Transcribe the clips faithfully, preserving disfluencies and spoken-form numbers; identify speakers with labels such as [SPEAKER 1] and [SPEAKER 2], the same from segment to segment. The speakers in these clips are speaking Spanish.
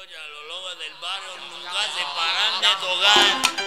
[SPEAKER 1] Los lobos del barrio nunca se paran de tocar.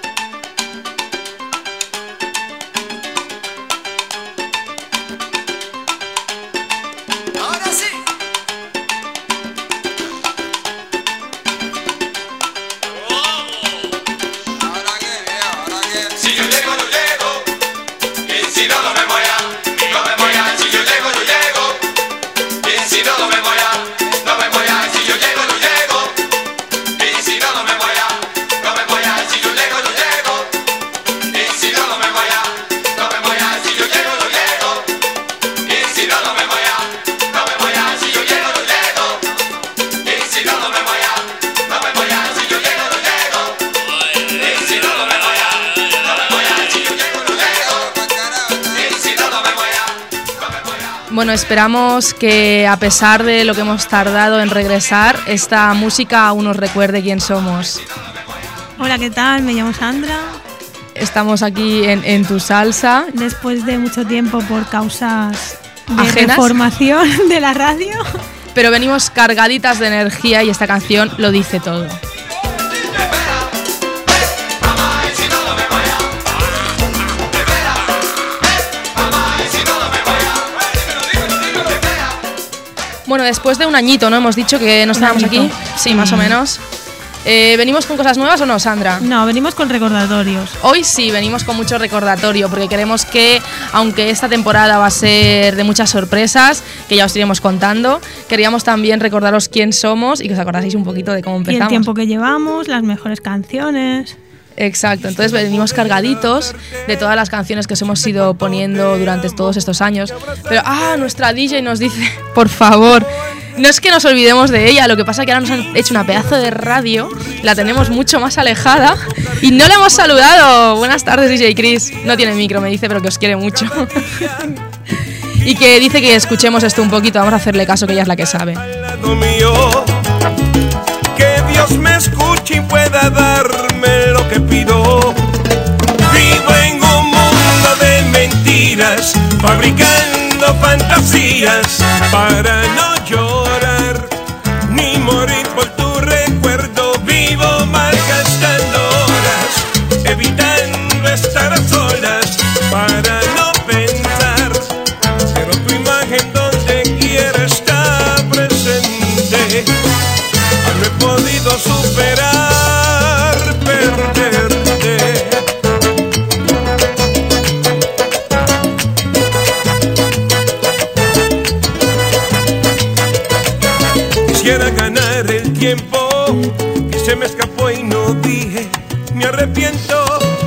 [SPEAKER 2] Bueno, esperamos que a pesar de lo que hemos tardado en regresar, esta música aún nos recuerde quién somos.
[SPEAKER 3] Hola, ¿qué tal? Me llamo Sandra.
[SPEAKER 2] Estamos aquí en, en Tu Salsa.
[SPEAKER 3] Después de mucho tiempo por causas de
[SPEAKER 2] ¿ajenas?
[SPEAKER 3] Reformación de la radio.
[SPEAKER 2] Pero venimos cargaditas de energía y esta canción lo dice todo. Bueno, después de un añito, ¿no? Hemos dicho que no estábamos aquí. Sí, más o menos. Eh, ¿Venimos con cosas nuevas o no, Sandra?
[SPEAKER 3] No, venimos con recordatorios.
[SPEAKER 2] Hoy sí, venimos con mucho recordatorio, porque queremos que, aunque esta temporada va a ser de muchas sorpresas, que ya os iremos contando, queríamos también recordaros quién somos y que os acordaseis un poquito de cómo empezamos.
[SPEAKER 3] Y el tiempo que llevamos, las mejores canciones.
[SPEAKER 2] Exacto, entonces venimos cargaditos de todas las canciones que os hemos ido poniendo durante todos estos años. Pero, ah, nuestra D J nos dice, por favor, no es que nos olvidemos de ella, lo que pasa es que ahora nos han hecho una pedazo de radio, la tenemos mucho más alejada y no la hemos saludado. Buenas tardes, D J Chris. No tiene micro, me dice, pero que os quiere mucho. Y que dice que escuchemos esto un poquito, vamos a hacerle caso, que ella es la que sabe.
[SPEAKER 4] Que Dios me escuche y pueda darme lo que pido. Vivo en un mundo de mentiras, fabricando fantasías para no llorar ni morir por tu recuerdo. Vivo malgastando horas, evitando estar a solas para no pensar, pero tu imagen donde quiera está presente. No he podido superar perderte. Quisiera ganar el tiempo que se me escapó y no dije. Me arrepiento,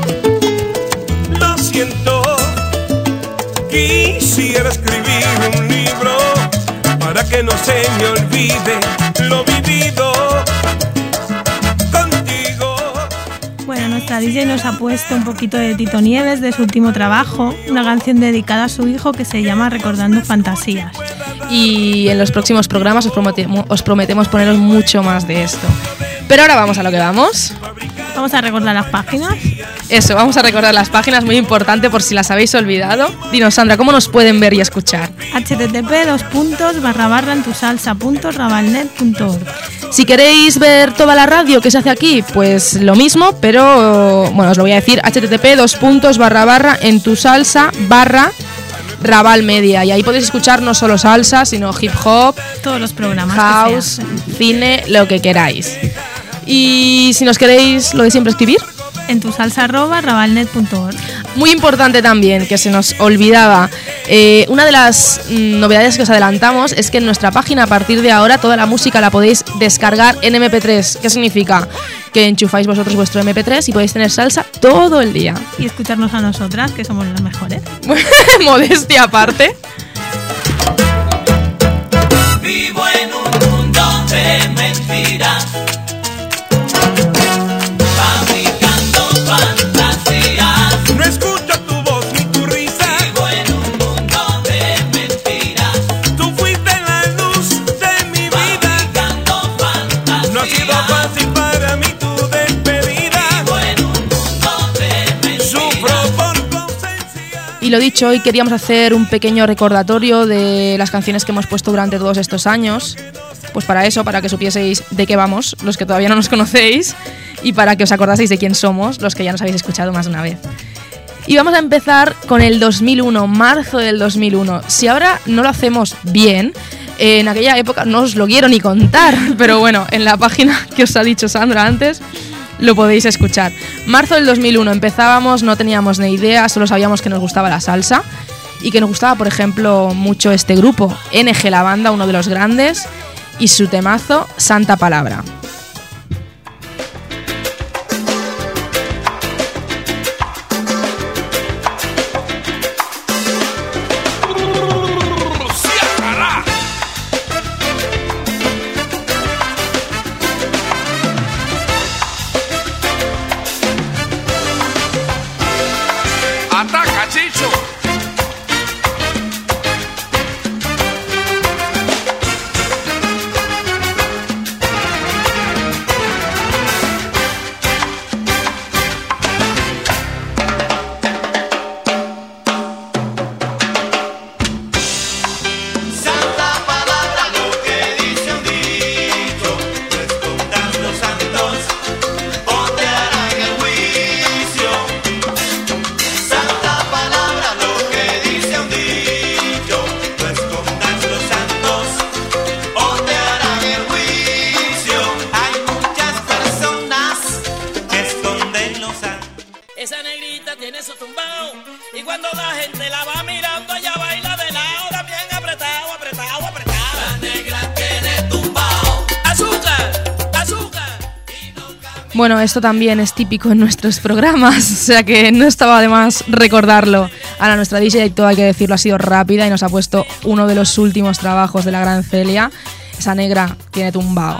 [SPEAKER 4] lo siento. Quisiera escribir un libro para que no se me olvide lo vivido contigo.
[SPEAKER 3] Bueno, nuestra D J nos ha puesto un poquito de Tito Nieves de su último trabajo, una canción dedicada a su hijo que se llama Recordando Fantasías.
[SPEAKER 2] Y en los próximos programas os prometemos, os prometemos poneros mucho más de esto. Pero ahora vamos a lo que vamos.
[SPEAKER 3] Vamos a recordar las páginas.
[SPEAKER 2] Eso, vamos a recordar las páginas, muy importante por si las habéis olvidado. Dinos, Sandra, ¿cómo nos pueden ver y escuchar?
[SPEAKER 3] H T T P dos puntos barra barra en tu salsa punto rabalnet punto org.
[SPEAKER 2] Si queréis ver toda la radio que se hace aquí, pues lo mismo, pero bueno, os lo voy a decir, H T T P dos puntos barra barra en tu salsa barra Raval Media, y ahí podéis escuchar no solo salsa, sino hip hop,
[SPEAKER 3] todos los programas,
[SPEAKER 2] house, cine, lo que queráis. Y si nos queréis lo de siempre escribir,
[SPEAKER 3] en tu salsa arroba rabalnet punto org.
[SPEAKER 2] Muy importante también, que se nos olvidaba, eh, una de las mm, novedades que os adelantamos es que en nuestra página a partir de ahora toda la música la podéis descargar en eme pe tres. ¿Qué significa? Que enchufáis vosotros vuestro eme pe tres y podéis tener salsa todo el día.
[SPEAKER 3] Y escucharnos a nosotras, que somos las mejores.
[SPEAKER 2] Modestia aparte.
[SPEAKER 1] Vivo en un mundo de mentiras, fabricando fantasías.
[SPEAKER 4] No escucho tu voz ni tu risa.
[SPEAKER 1] Vivo en un mundo de mentiras.
[SPEAKER 4] Tú fuiste la luz de mi vida.
[SPEAKER 1] Fabricando fantasías.
[SPEAKER 4] No ha sido fácil para mí tu despedida.
[SPEAKER 1] Vivo en un mundo de mentiras.
[SPEAKER 4] Sufro por tu ausencia.
[SPEAKER 2] Y lo dicho, hoy queríamos hacer un pequeño recordatorio de las canciones que hemos puesto durante todos estos años. pues para eso, para que supieseis de qué vamos, los que todavía no nos conocéis, y para que os acordaseis de quién somos, los que ya nos habéis escuchado más de una vez. Y vamos a empezar con el dos mil uno, marzo del dos mil uno. Si ahora no lo hacemos bien, en aquella época no os lo quiero ni contar, pero bueno, en la página que os ha dicho Sandra antes, lo podéis escuchar. Marzo del dos mil uno, empezábamos, no teníamos ni idea, solo sabíamos que nos gustaba la salsa y que nos gustaba, por ejemplo, mucho este grupo, N G La Banda, uno de los grandes, y su temazo, Santa Palabra. Bueno, esto también es típico en nuestros programas, o sea que no estaba de más recordarlo. Ahora nuestra D J, todo hay que decirlo, ha sido rápida y nos ha puesto uno de los últimos trabajos de la gran Celia. Esa negra tiene tumbao.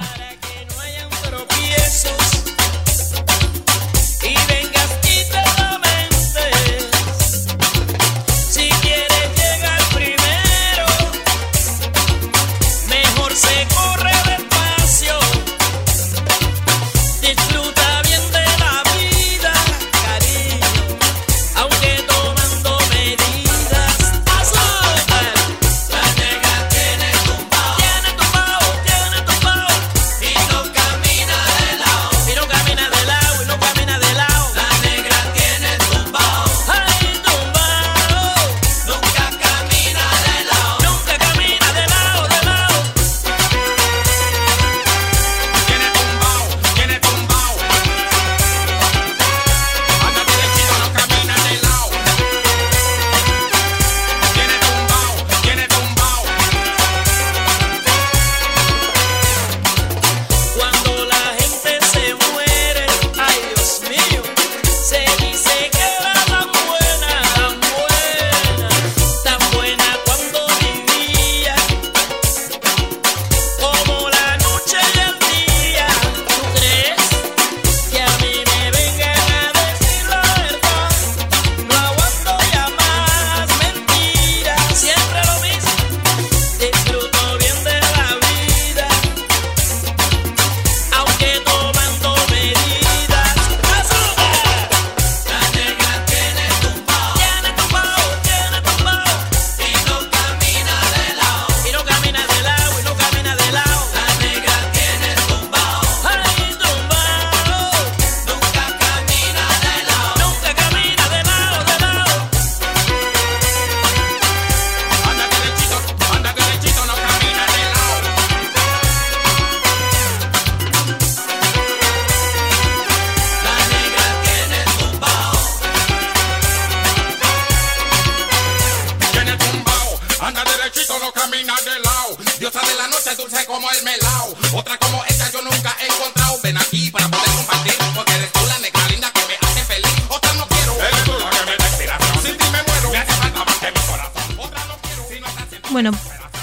[SPEAKER 3] Bueno.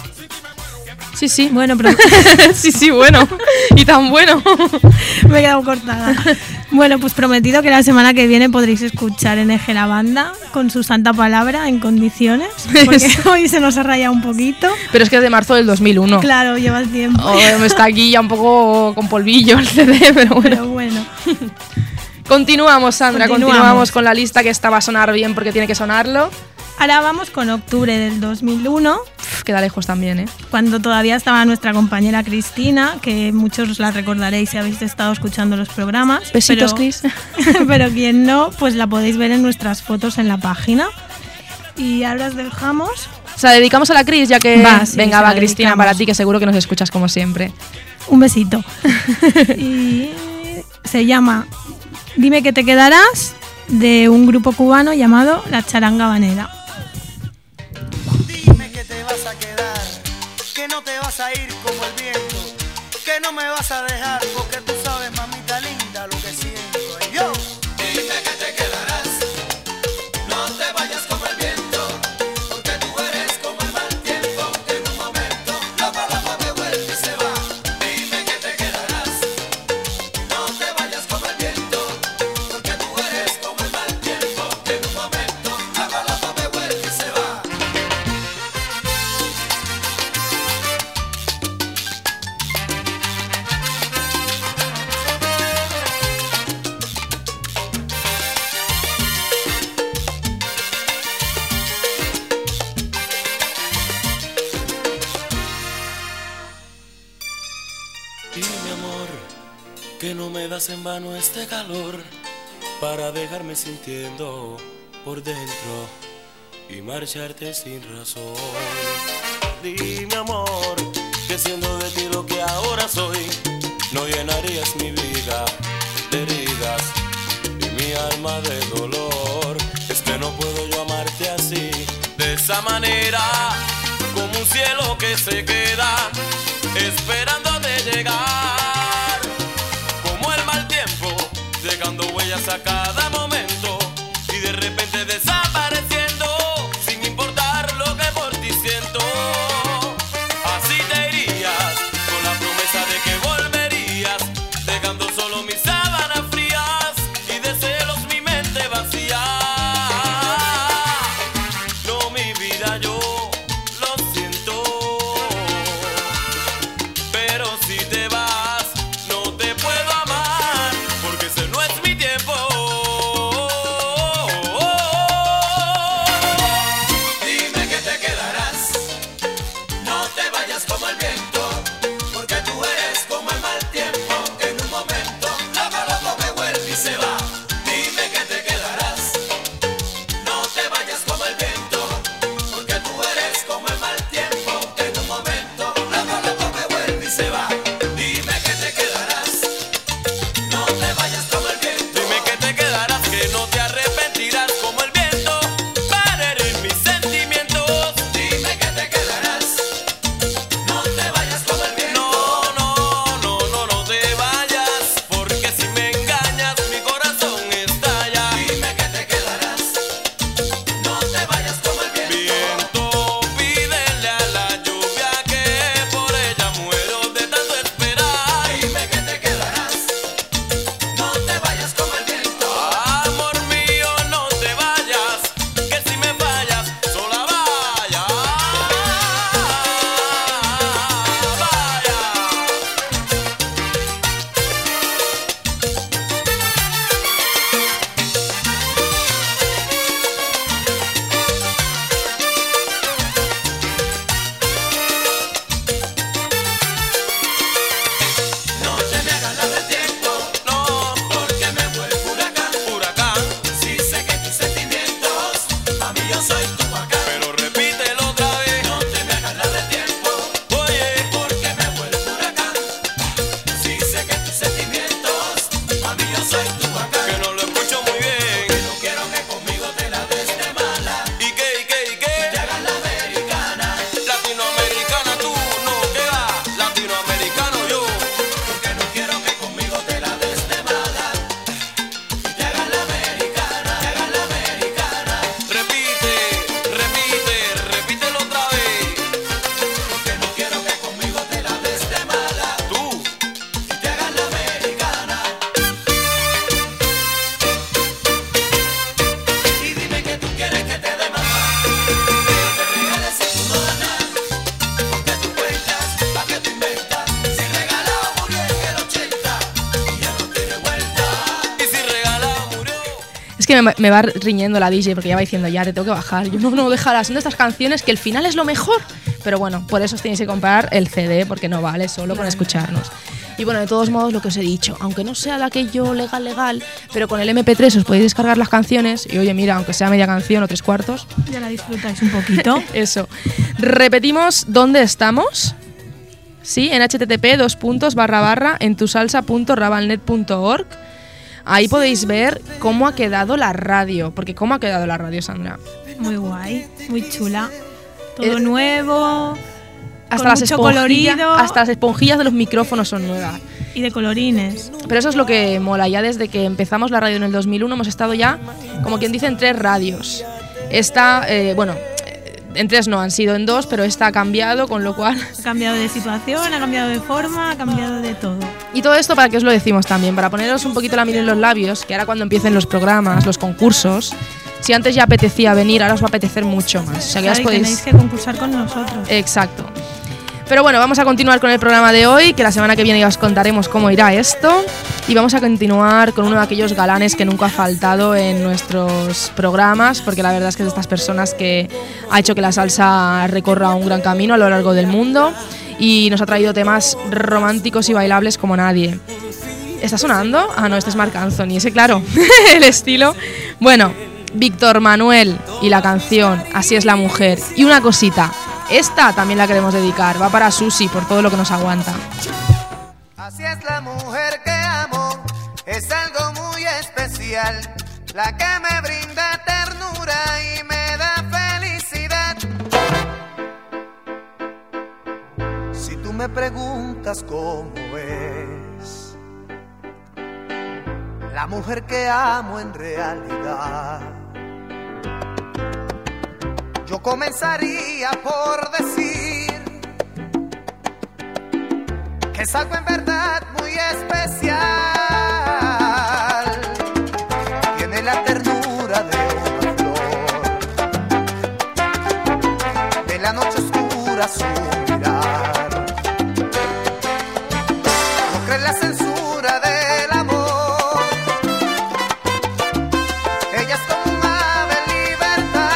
[SPEAKER 2] Sí, sí.
[SPEAKER 3] Bueno, pero...
[SPEAKER 2] sí, sí, bueno. Y tan bueno.
[SPEAKER 3] Me he quedado cortada. Bueno, pues prometido que la semana que viene podréis escuchar N G La Banda con su Santa Palabra en condiciones, porque hoy se nos ha rayado un poquito.
[SPEAKER 2] Pero es que es de marzo del dos mil uno.
[SPEAKER 3] Claro, lleva el tiempo.
[SPEAKER 2] Oh, está aquí ya un poco con polvillo el C D, pero bueno.
[SPEAKER 3] Pero bueno.
[SPEAKER 2] Continuamos, Sandra, continuamos.
[SPEAKER 3] continuamos
[SPEAKER 2] con la lista que esta va a sonar bien porque tiene que sonarlo.
[SPEAKER 3] Ahora vamos con octubre del dos mil uno.
[SPEAKER 2] Uf, queda lejos también, ¿eh?
[SPEAKER 3] Cuando todavía estaba nuestra compañera Cristina, que muchos la recordaréis si habéis estado escuchando los programas.
[SPEAKER 2] Besitos,
[SPEAKER 3] pero,
[SPEAKER 2] Cris.
[SPEAKER 3] Pero quien no, pues la podéis ver en nuestras fotos en la página. Y ahora os dejamos.
[SPEAKER 2] O sea, dedicamos a la Cris, ya que...
[SPEAKER 3] Va, sí,
[SPEAKER 2] Venga,
[SPEAKER 3] se
[SPEAKER 2] va,
[SPEAKER 3] la
[SPEAKER 2] Cristina,
[SPEAKER 3] dedicamos.
[SPEAKER 2] para ti, que seguro que nos escuchas como siempre.
[SPEAKER 3] Un besito. Y se llama Dime que te quedarás, de un grupo cubano llamado La Charanga Habanera.
[SPEAKER 5] Dime que te vas a quedar, que no te vas a ir como el viento, que no me vas a dejar, porque tú sabes, mamita linda, lo que siento. Y yo,
[SPEAKER 1] Dime que te quedarás, no te vayas como el viento, porque tú eres como el mal tiempo, que en un momento la palabra me vuelve y se va. Dime que te quedarás, no te vayas como el viento, porque tú eres como el mal tiempo, que en un momento la palabra me vuelve y se va.
[SPEAKER 6] Dime amor, que no me das en vano este calor para dejarme sintiendo por dentro y marcharte sin razón. Dime amor, que siendo de ti lo que ahora soy, no llenarías mi vida de heridas y mi alma de dolor. Es que no puedo yo amarte así, de esa manera, como un cielo que se queda esperando de llegar, como el mal tiempo, dejando huellas a cada momento y de repente desapareciendo, sin importar lo que por ti siento. Así te irías, con la promesa de que volverías, dejando solo mis sábanas frías y de celos mi mente vacía. No, mi vida, yo lo siento.
[SPEAKER 2] que me, me va riñendo la D J porque ya va diciendo, ya te tengo que bajar. Yo no, no, déjala, son de estas canciones que el final es lo mejor. Pero bueno, por eso os tenéis que comprar el C D porque no vale solo con escucharnos. Y bueno, de todos modos, lo que os he dicho, aunque no sea de aquello legal, legal, pero con el eme pe tres os podéis descargar las canciones y oye, mira, aunque sea media canción o tres cuartos,
[SPEAKER 3] Ya la disfrutáis un poquito.
[SPEAKER 2] eso. Repetimos dónde estamos. Sí, en http dos puntos barra barra en tusalsa punto rabalnet punto org. Ahí podéis ver cómo ha quedado la radio. Porque ¿cómo ha quedado la radio, Sandra?
[SPEAKER 3] Muy guay, muy chula. Todo
[SPEAKER 2] Eh,
[SPEAKER 3] nuevo,
[SPEAKER 2] Hasta
[SPEAKER 3] con
[SPEAKER 2] las,
[SPEAKER 3] mucho
[SPEAKER 2] esponjillas,
[SPEAKER 3] colorido
[SPEAKER 2] hasta las esponjillas de los micrófonos son nuevas.
[SPEAKER 3] y de colorines.
[SPEAKER 2] Pero eso es lo que mola. Ya desde que empezamos la radio en el dos mil uno hemos estado ya, como quien dice, en tres radios. Esta, eh, bueno, eh, en tres no, han sido en dos, pero esta ha cambiado, con lo cual...
[SPEAKER 3] Ha cambiado de situación, ha cambiado de forma, ha cambiado de todo.
[SPEAKER 2] Y todo esto, ¿para qué os lo decimos también? Para poneros un poquito la miel en los labios, que ahora cuando empiecen los programas, los concursos, si antes ya apetecía venir, ahora os va a apetecer mucho más. O sea, que ya os
[SPEAKER 3] Claro, y
[SPEAKER 2] podéis...
[SPEAKER 3] tenéis que concursar con nosotros.
[SPEAKER 2] Exacto. Pero bueno, vamos a continuar con el programa de hoy, que la semana que viene ya os contaremos cómo irá esto. Y vamos a continuar con uno de aquellos galanes que nunca ha faltado en nuestros programas, porque la verdad es que es de estas personas que ha hecho que la salsa recorra un gran camino a lo largo del mundo y nos ha traído temas románticos y bailables como nadie. ¿Está sonando? Ah, no, este es Marc Anthony, ese claro, el estilo. Bueno, Víctor Manuel y la canción Así es la mujer. Y una cosita, esta también la queremos dedicar, va para Susi por todo lo que nos aguanta.
[SPEAKER 5] Así es la mujer que amo, es algo muy especial, la que me brinda ternura y me da felicidad. Si tú me preguntas cómo es la mujer que amo en realidad, yo comenzaría por decir que es algo en verdad muy especial. Tiene la ternura de una flor, de la noche oscura su mirar, no cree en la censura del amor. Ella es como un ave en libertad.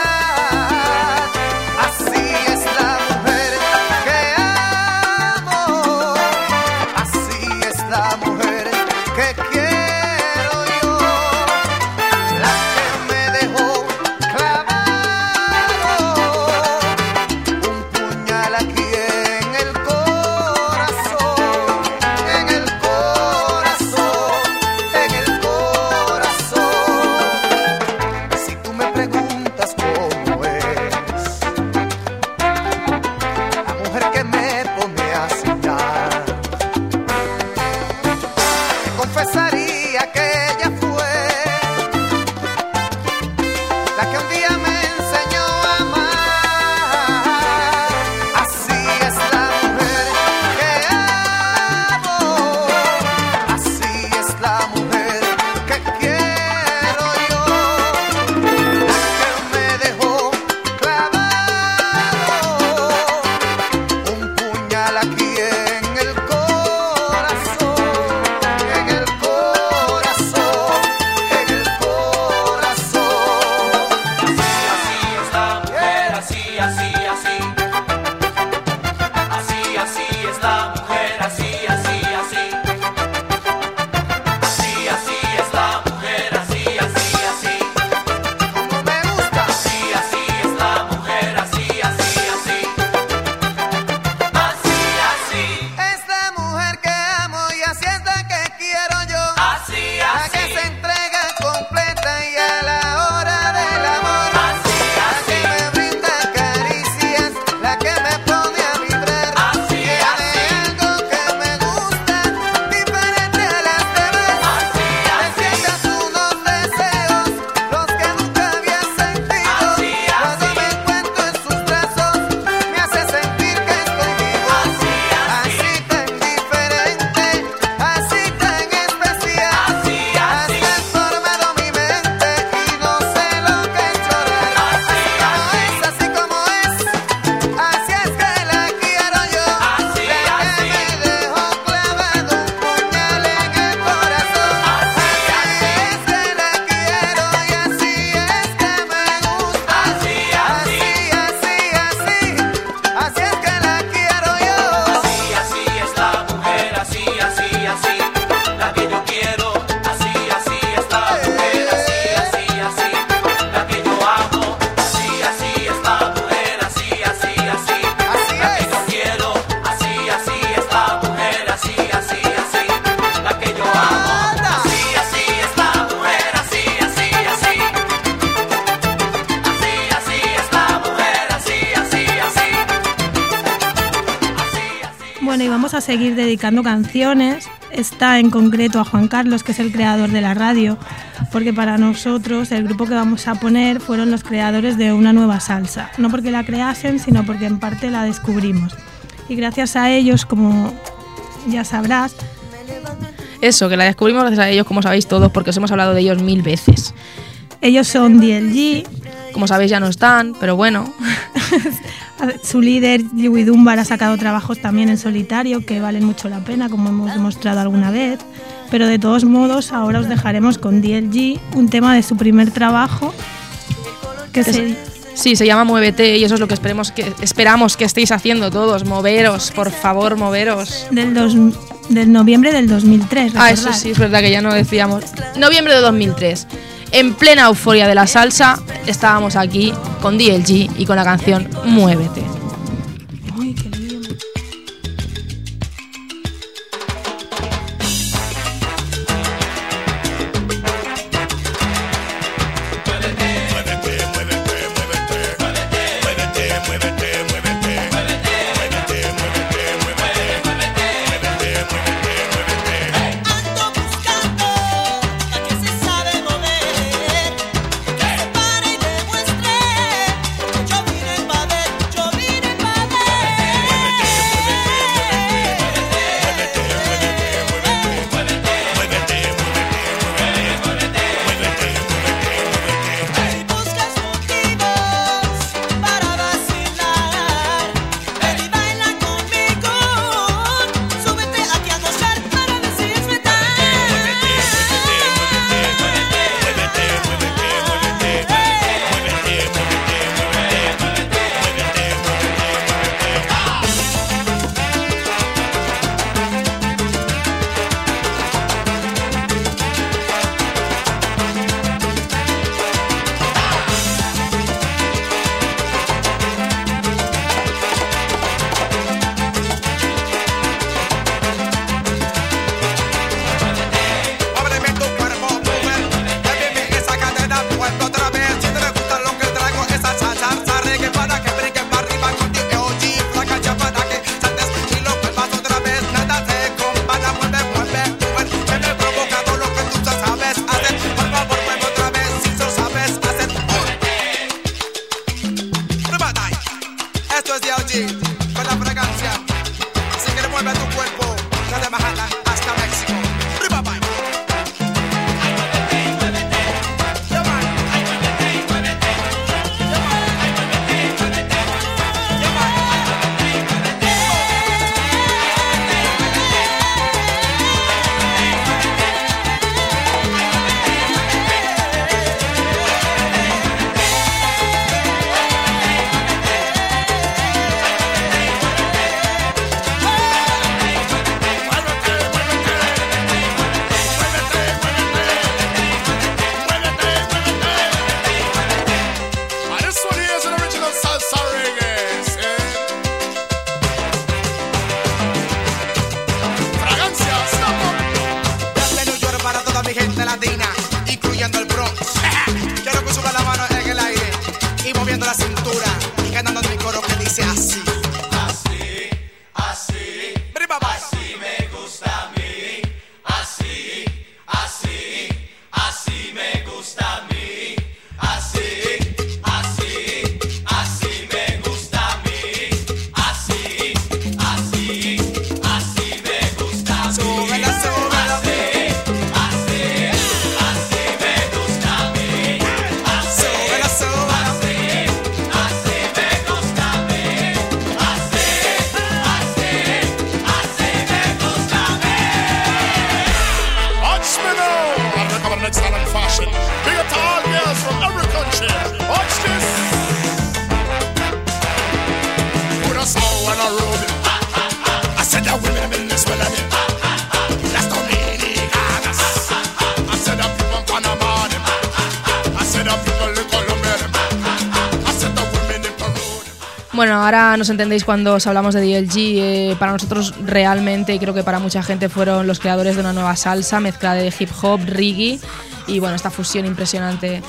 [SPEAKER 5] Así es la mujer que amo, así es la mujer que quiero yo, la que me dejó clavado un puñal aquí en el corazón, en el corazón, en el corazón. Si tú me preguntas cómo es la mujer que me pone a soñar, te confesaría que ella fue la que un día me enseñó a amar. Así es la mujer que amo, así es la mujer que quiero yo, la que me dejó clavado un puñal aquí en el corazón, en el corazón,
[SPEAKER 3] a seguir dedicando canciones. Esta en concreto a Juan Carlos, que es el creador de la radio, porque para nosotros el grupo que vamos a poner fueron los creadores de una nueva salsa, no porque la creasen, sino porque en parte la descubrimos. Y gracias a ellos, como ya sabrás...
[SPEAKER 2] Eso, que la descubrimos gracias a ellos, como sabéis todos, porque os hemos hablado de ellos mil veces.
[SPEAKER 3] Ellos son D L G.
[SPEAKER 2] Como sabéis ya no están, pero bueno.
[SPEAKER 3] Su líder, Yui Dunbar, ha sacado trabajos también en solitario que valen mucho la pena, como hemos demostrado alguna vez. Pero de todos modos, ahora os dejaremos con D L G, un tema de su primer trabajo. Que se...
[SPEAKER 2] Sí, se llama Muévete, y eso es lo que esperemos que esperamos que estéis haciendo todos. Moveros, por favor, moveros.
[SPEAKER 3] Del, dos, del noviembre del dos mil tres,
[SPEAKER 2] ¿recordad? Ah, eso sí, es verdad que ya no decíamos. Noviembre de dos mil tres. En plena euforia de la salsa, estábamos aquí con D L G y con la canción Muévete.
[SPEAKER 3] Uy, qué lío.
[SPEAKER 2] Bueno, ahora nos entendéis cuando os hablamos de D L G. Eh, para nosotros realmente, y creo que para mucha gente, fueron los creadores de una nueva salsa, mezcla de hip hop, reggae y bueno, esta fusión impresionante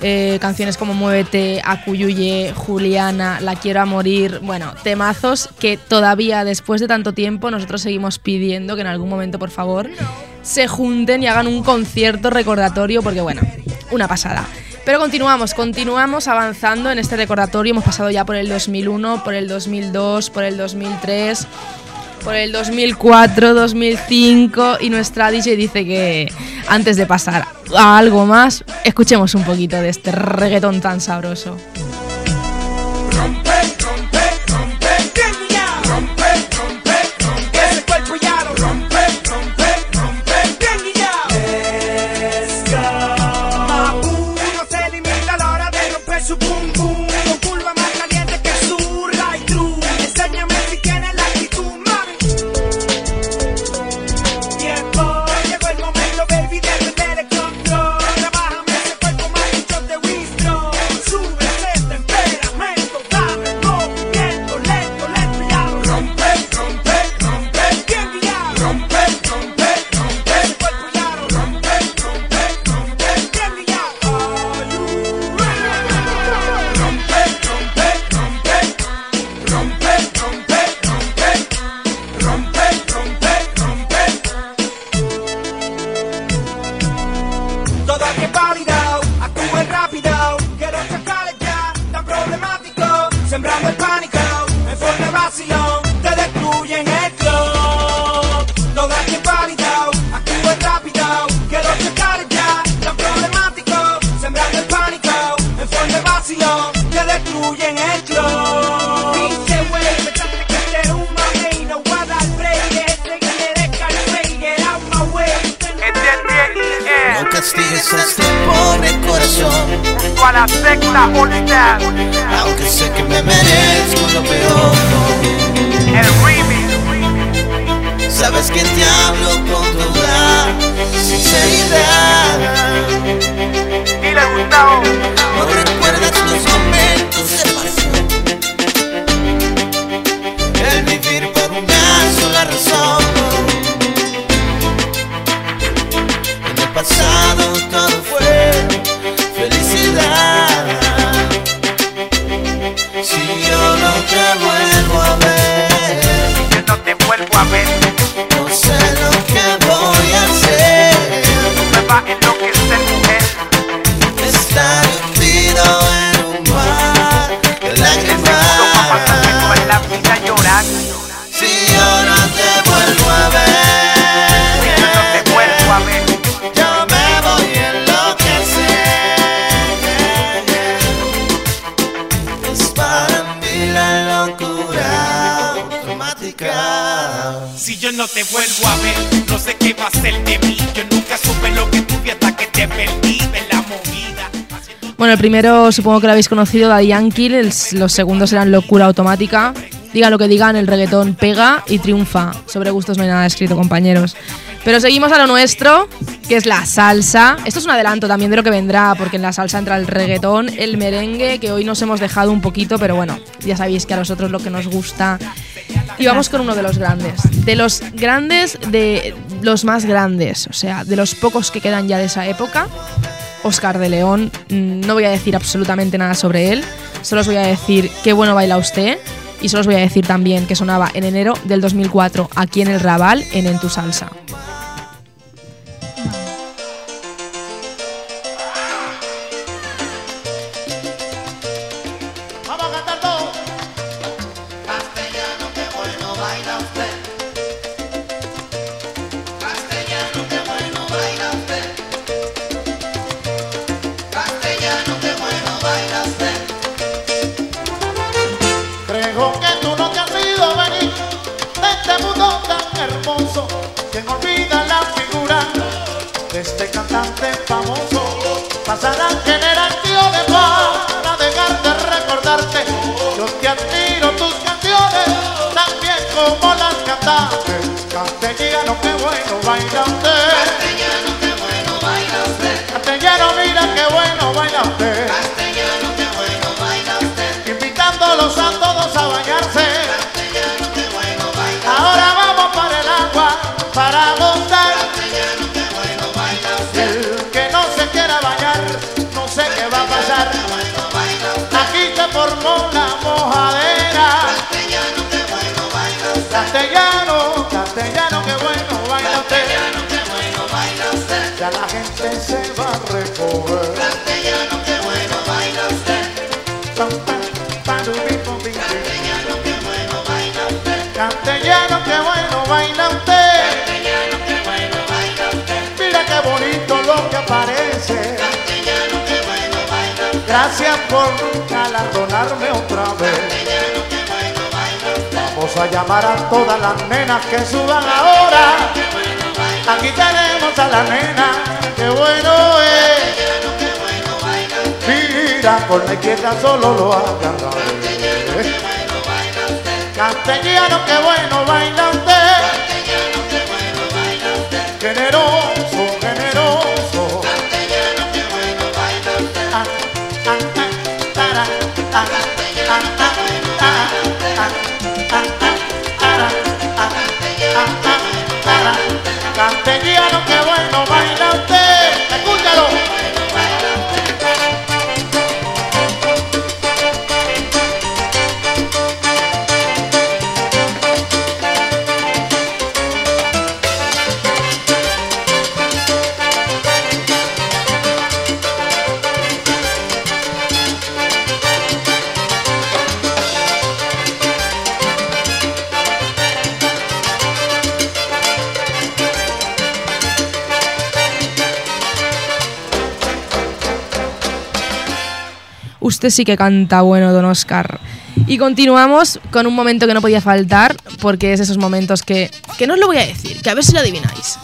[SPEAKER 2] eh, canciones como Muévete, Acuyuye, Juliana, La quiero a morir, bueno, temazos que todavía después de tanto tiempo nosotros seguimos pidiendo que en algún momento, por favor, se junten y hagan un concierto recordatorio porque, bueno, una pasada. Pero continuamos, continuamos avanzando en este recordatorio. Hemos pasado ya por el dos mil uno, por el dos mil dos, por el dos mil tres, por el dos mil cuatro, dos mil cinco y nuestra D J dice que antes de pasar a algo más, escuchemos un poquito de este reggaetón tan sabroso.
[SPEAKER 1] Rompe, rompe, rompe, ya. Rompe, rompe, rompe, ese cuerpo ya lo rompe, rompe, rompe, bien y ya. Let's go. Uno se limita a la hora de romper su pum pum, con curva más caliente que su right through. Enséñame si tienes la actitud, mami. Tiempo, llegó el momento, baby, de perder el control. Trabájame ese cuerpo más que un shot de whisky. Sube ese temperamento, dame movimiento, lento, lento, ya lo rompe, rompe, rompe, bien y ya. Rompe, rompe, rompe, ese cuerpo ya lo rompe, rompe, rompe, bien y ya. Are you ready? Rompe, rompe, rompe, rompe, rompe, rompe, rompe, rompe, rompe. Todo que válido, actúen rápido, quiero sacarle ya, tan problemático, sembrando el pánico, en forma de vacilón, te destruyen el club. Todo que válido, actúen rápido, quiero sacarle ya, tan problemático, sembrando el pánico, en forma de vacilón, te destruyen el club. Pinche güey, pensaste que este era un mamey, no voy a dar break, este que le calme, get out my way.
[SPEAKER 7] No castigues a este pobre corazón,
[SPEAKER 1] Junto a la secta unidad,
[SPEAKER 7] aunque sé que me merezco lo peor.
[SPEAKER 1] el remix.
[SPEAKER 7] Sabes que te hablo con toda sinceridad.
[SPEAKER 1] Dile Gustavo,
[SPEAKER 7] No recuerdas los momentos de pasión, el vivir por una sola razón. En el pasado todo fue felicidad. Si yo no te vuelvo a ver,
[SPEAKER 1] yo no te vuelvo a ver,
[SPEAKER 7] no sé lo que voy a hacer.
[SPEAKER 1] me va a enloquecer, mujer.
[SPEAKER 7] Estar hundido en un mar de
[SPEAKER 1] Esto va a pasarme
[SPEAKER 7] lágrimas.
[SPEAKER 1] toda la vida llorando,
[SPEAKER 7] Si yo no te vuelvo a ver,
[SPEAKER 1] yo no te vuelvo a ver.
[SPEAKER 7] yo me voy a enloquecer. Es para mí la locura automática.
[SPEAKER 1] Si yo no te vuelvo a ver, no sé qué va a ser de mí. Yo nunca supe lo que tuve hasta que te perdí en la movida.
[SPEAKER 2] Bueno, el primero supongo que lo habéis conocido, Daddy Yankee, el- los segundos eran Locura Automática. Digan lo que digan, el reggaetón pega y triunfa. Sobre gustos no hay nada escrito, compañeros. Pero seguimos a lo nuestro, que es la salsa. Esto es un adelanto también de lo que vendrá, porque en la salsa entra el reggaetón, el merengue, que hoy nos hemos dejado un poquito, pero bueno, ya sabéis que a nosotros lo que nos gusta. Y vamos con uno de los grandes. De los grandes, de los más grandes, o sea, de los pocos que quedan ya de esa época. Óscar de León, no voy a decir absolutamente nada sobre él, solo os voy a decir qué bueno baila usted y solo os voy a decir también que sonaba en enero del dos mil cuatro aquí en el Raval en En Tu Salsa.
[SPEAKER 1] Vamos a cantar todo.
[SPEAKER 7] Castellano, qué bueno baila usted. Castellano, qué bueno baila usted. Castellano, qué bueno baila usted.
[SPEAKER 1] Creo que tú no te has ido venir de este mundo tan hermoso. Quien olvida la figura de este cantante famoso. Pasarán generaciones para dejar de recordarte. Yo te admiro tus canciones, tan bien como las cantaste. Castellano, qué bueno baila usted.
[SPEAKER 7] Castellano, qué bueno baila usted.
[SPEAKER 1] Castellano, mira qué bueno baila usted.
[SPEAKER 7] Castellano, qué bueno baila usted.
[SPEAKER 1] Invitándolos a todos a bañarse.
[SPEAKER 7] Castellano, qué bueno baila.
[SPEAKER 1] Ahora vamos para el agua para gozar.
[SPEAKER 7] Castellano, qué bueno baila
[SPEAKER 1] Y
[SPEAKER 7] usted.
[SPEAKER 1] el que no se quiera bañar, no sé qué va a pasar.
[SPEAKER 8] ya la gente se va a recoger.
[SPEAKER 7] Castellano, qué bueno baila usted.
[SPEAKER 8] Castellano,
[SPEAKER 7] qué bueno baila usted.
[SPEAKER 8] Castellano, qué bueno baila usted.
[SPEAKER 7] Castellano, qué bueno baila usted.
[SPEAKER 8] Mira qué bonito lo que aparece.
[SPEAKER 7] Castellano, qué bueno baila usted.
[SPEAKER 8] Gracias por galardonarme otra vez.
[SPEAKER 7] Castellano, qué bueno baila usted.
[SPEAKER 8] Vamos a llamar a todas las nenas que suban ahora.
[SPEAKER 7] Qué bueno baila
[SPEAKER 8] Aquí tenemos a la nena, qué bueno es.
[SPEAKER 7] Castellano, qué bueno baila usted.
[SPEAKER 8] Mira, con la izquierda solo lo agarra.
[SPEAKER 7] Bueno baila usted.
[SPEAKER 8] Castellano, qué bueno baila usted.
[SPEAKER 7] Castellano, qué bueno baila usted.
[SPEAKER 8] Generoso, generoso.
[SPEAKER 7] Castellano, qué bueno baila usted.
[SPEAKER 8] Ah, ah, ah, tara, ah, ah, ah, ah, ah, ah, ah, tara, ah, ah, ah, tara. Castellano, qué bueno baila usted. Escúchalo.
[SPEAKER 2] Usted sí que canta bueno, don Óscar. Y continuamos con un momento que no podía faltar, porque es esos momentos que, que no os lo voy a decir, que a ver si lo adivináis.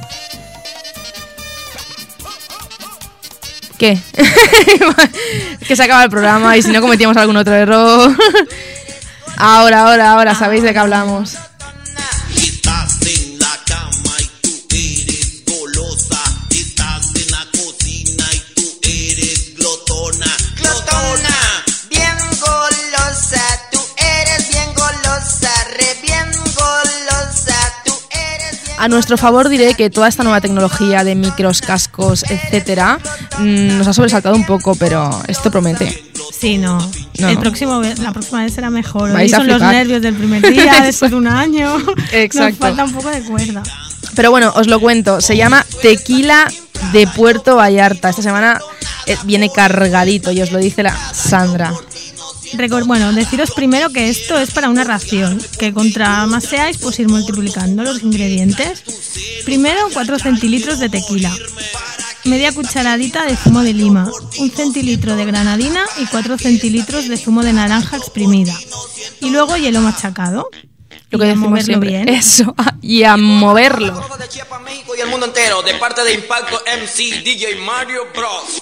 [SPEAKER 2] ¿Qué? Que se acaba el programa y si no cometíamos algún otro error. Ahora, ahora, ahora, sabéis de qué hablamos.
[SPEAKER 7] Estás en la cama y tú eres golosa. Estás en la cocina y tú eres glotona.
[SPEAKER 5] Glotona, bien golosa, tú eres bien golosa, re bien golosa, tú eres bien.
[SPEAKER 2] A nuestro favor diré que toda esta nueva tecnología de micros, cascos, etcétera, mmm, nos ha sobresaltado un poco, pero esto promete.
[SPEAKER 3] Sí, no.
[SPEAKER 2] No,
[SPEAKER 3] El
[SPEAKER 2] no.
[SPEAKER 3] próximo, ve- la próxima vez será mejor. Hoy
[SPEAKER 2] Vais a
[SPEAKER 3] son los
[SPEAKER 2] flipar.
[SPEAKER 3] nervios del primer día, después de un año.
[SPEAKER 2] Exacto.
[SPEAKER 3] Nos falta un poco de cuerda.
[SPEAKER 2] Pero bueno, os lo cuento. Se llama Tequila de Puerto Vallarta. Esta semana eh, viene cargadito y os lo dice la Sandra.
[SPEAKER 3] Recor- bueno, deciros primero que esto es para una ración, que contra más seáis, pues ir multiplicando los ingredientes. Primero, cuatro centilitros de tequila, media cucharadita de zumo de lima, un centilitro de granadina y cuatro centilitros de zumo de naranja exprimida. Y luego hielo machacado.
[SPEAKER 2] Lo que
[SPEAKER 3] Y a
[SPEAKER 2] decimos
[SPEAKER 3] moverlo
[SPEAKER 2] siempre.
[SPEAKER 3] bien.
[SPEAKER 2] Eso. Y a moverlo.
[SPEAKER 9] Todo de Chiapas, México y el mundo entero, de parte de Impacto M C, D J Mario Bros.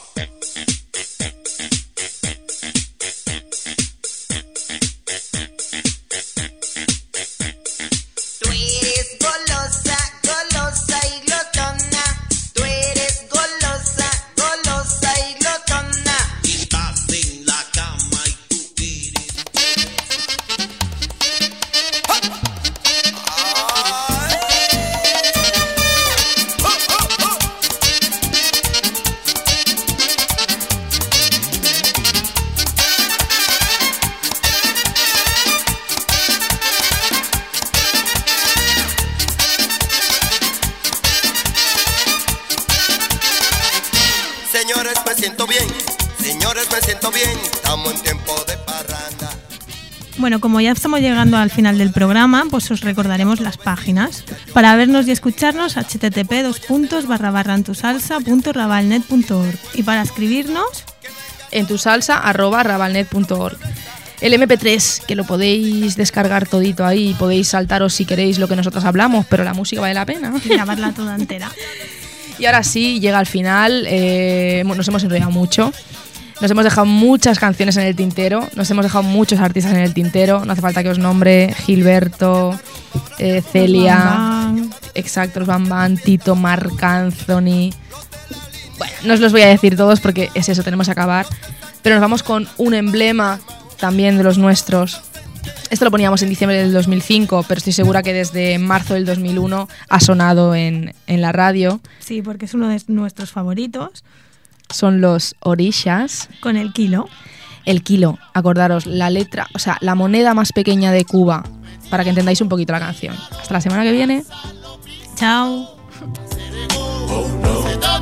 [SPEAKER 5] Tú eres golosa, golosa y glotona. Tú eres golosa, golosa y glotona.
[SPEAKER 7] Estás en la cama y tú eres.
[SPEAKER 1] Señores, me siento bien. Señores, me siento bien. Estamos en tiempo de parranda.
[SPEAKER 3] Bueno, como ya estamos llegando al final del programa, pues os recordaremos las páginas. Para vernos y escucharnos, hache te te pe dos puntos barra barra en tu salsa punto rabalnet punto org. Y para escribirnos,
[SPEAKER 2] En tu salsa, arroba rabalnet punto org. El eme pe tres, que lo podéis descargar todito ahí, podéis saltaros si queréis lo que nosotros hablamos, pero la música vale la pena.
[SPEAKER 3] y grabarla toda entera.
[SPEAKER 2] Y ahora sí, llega al final, eh, nos hemos enrollado mucho, nos hemos dejado muchas canciones en el tintero, nos hemos dejado muchos artistas en el tintero, no hace falta que os nombre, Gilberto, eh, Celia,
[SPEAKER 3] Bam, bam.
[SPEAKER 2] exacto, los Bam Bam, Tito, Marc Anthony. Bueno, no os los voy a decir todos porque es eso, tenemos que acabar, pero nos vamos con un emblema también de los nuestros. Esto lo poníamos en diciembre del dos mil cinco, pero estoy segura que desde marzo del dos mil uno ha sonado en, en la radio.
[SPEAKER 3] Sí, porque es uno de nuestros favoritos,
[SPEAKER 2] Son los Orishas.
[SPEAKER 3] con el kilo.
[SPEAKER 2] El kilo, acordaros, la letra, o sea, la moneda más pequeña de Cuba, para que entendáis un poquito la canción. Hasta la semana que viene.
[SPEAKER 3] Chao.
[SPEAKER 7] Se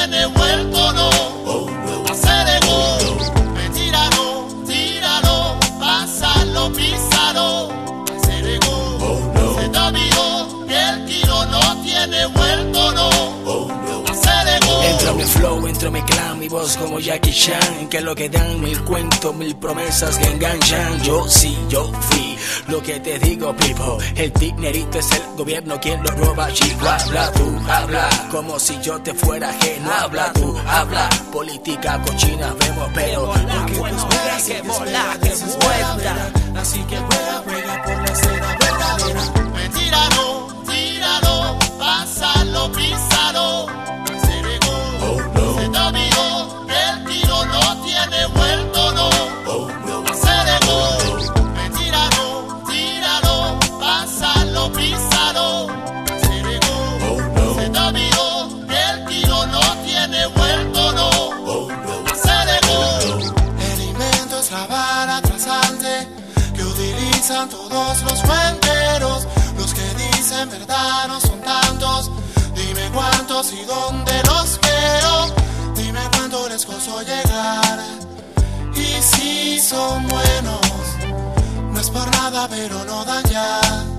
[SPEAKER 8] tiene vuelto, no. Hacer ego, mentíralo, tíralo, pásalo, písalo. Hacer ego, se te olvidó que el kilo no tiene vuelto, no. Hacer ego.
[SPEAKER 10] Entra mi flow, entra mi clan, mi voz como Jackie Chan, que es lo que dan mil cuentos, mil promesas que enganchan. Yo sí, yo fui lo que te digo, people. El dinerito es el gobierno quien lo roba, chico. Habla tú, habla, como si yo te fuera ajeno. Habla tú, habla, política cochina vemos, pero porque bueno, ves que volar, que vuelta. Así que juega, juega por la escena verdadera.
[SPEAKER 8] Mentíralo, tíralo, pásalo, písalo. Hacer ego, se te olvidó que el kilo no tiene vuelto, no. Hacer ego, mentíralo, tíralo, pásalo, písalo. Hacer ego, se te olvidó que el kilo no tiene vuelto, no. Hacer ego, el invento es la vara trasante que utilizan todos los cuenteros. Los que dicen verdad no son tantos. Dime cuántos y dónde los quiero. Dime cuánto les costó llegar. Y si son buenos, no es por nada, pero no dan ya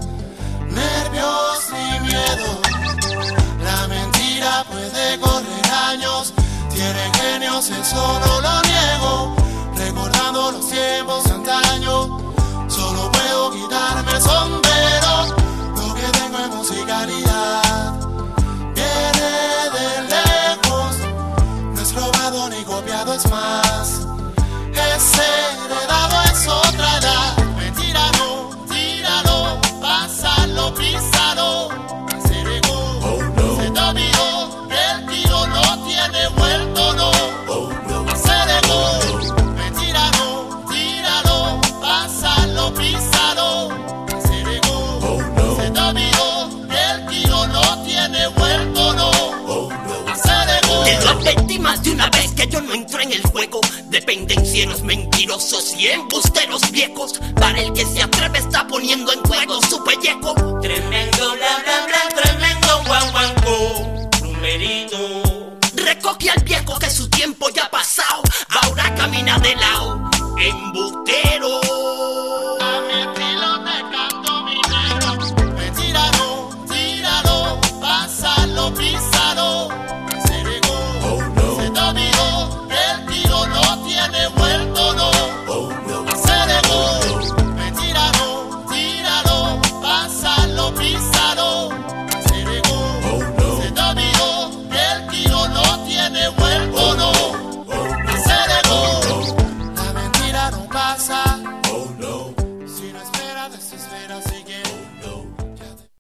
[SPEAKER 8] nervios ni miedo. La mentira puede correr años. Tiene genios, eso no lo niego. Recordando los tiempos de antaño, solo puedo quitarme el sombrero. Lo que tengo es musicalidad, viene de lejos. No es robado ni copiado, es más, es heredado, es otra edad. Mentíralo, tíralo, pásalo, písalo. Hacer ego, se te olvidó que el kilo no tiene vuelto, no. Hacer ego, mentíralo, tíralo, pásalo, písalo. Hacer ego, se te olvidó que el kilo no tiene vuelto, no. Hacer ego.
[SPEAKER 11] Te lo advertí más de una vez que yo no entro en el juego de pendencieros mentirosos y embusteros viejos. Para el que se atreve está poniendo en juego su pellejo. Tremendo bla bla bla, tremendo guaguanco, numerito. Recoge al viejo que su tiempo ya ha pasado. Ahora camina de la